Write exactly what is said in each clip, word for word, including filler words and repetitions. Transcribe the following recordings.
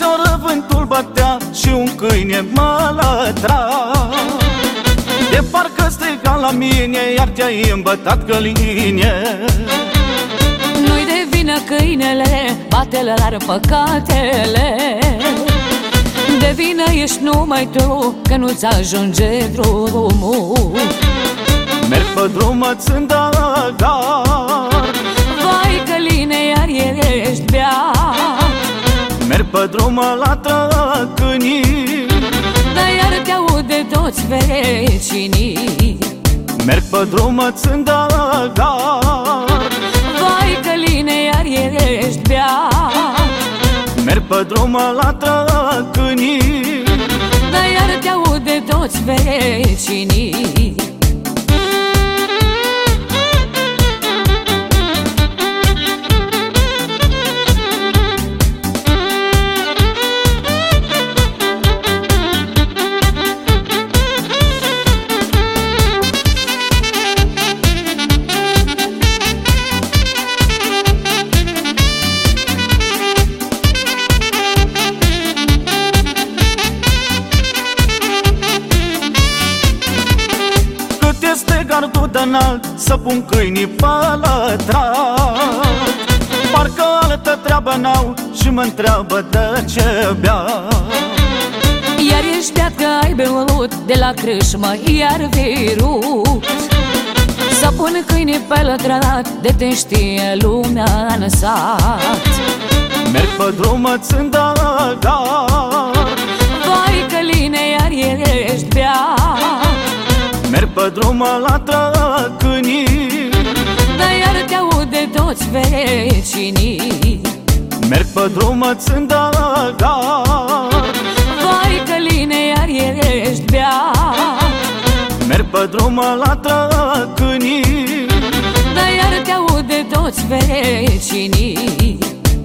Aseară vântul bătea și un câine mă lătra. De parcă striga la mine, iar te-ai îmbătat căline. Nu-i de vină câinele, bate-l rar păcatele. De vină ești numai tu, că nu-ți ajunge drumul. Merg pe drum, mă-ți îndagar. Vai căline, iar ești beat. Merg pe drum, mă latră câinii. Dar iar te aude toți vecinii. Merg pe drum, mă-ți îndagar. Vai căline, iar ești beat. Merg pe drum, mă latră câinii. Dar iar te aude toți vecinii. Este gardul de înalt să pun câinii pe lătrat. Parcă altă treabă n-au și mă întreabă de ce bea. Iar ești beat că ai beut de la crâșmă, iar virut. Să pun câinii pe lătrat, de te știe lumea în sat. Merg pe drum, mă-ți îndagar. Vai căline, iar ești beat. Merg pe drum, mă latră câinii. Dar iar te aude toți vecinii. Merg pe drum, mă-ți îndagar. Vai căline, iar ești beat. Merg pe drum, mă latră câinii. Dar iar te aude toți vecinii.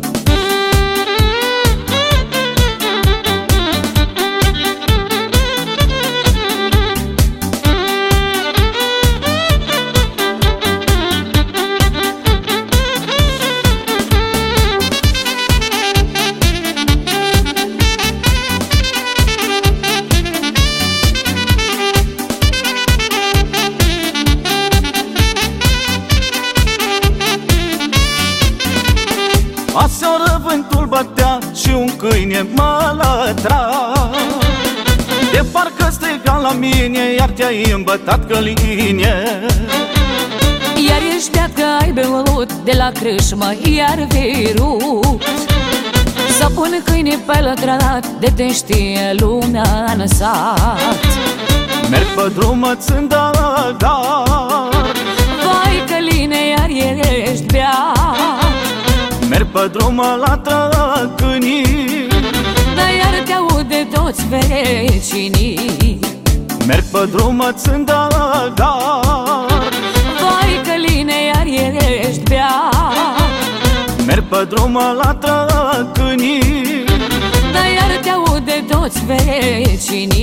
Aseară vântul bătea și un câine mă lătra. De parcă striga la mine, iar te-ai îmbătat căline. Iar ești beat că ai beut de la crâșmă, iar virut. Să pun câinii pe lătrat, de te știe lumea în sat. Merg pe drum, mă-ți îndagar. Vai căline, iar ești beat. Merg pe drum, mă latră câinii. Dar iar te aude toți vecinii. Merg pe drum, mă-ți îndagar. Vai căline, iar ești beat. Merg pe drum, mă latră câinii. Dar iar te aude toți vecinii.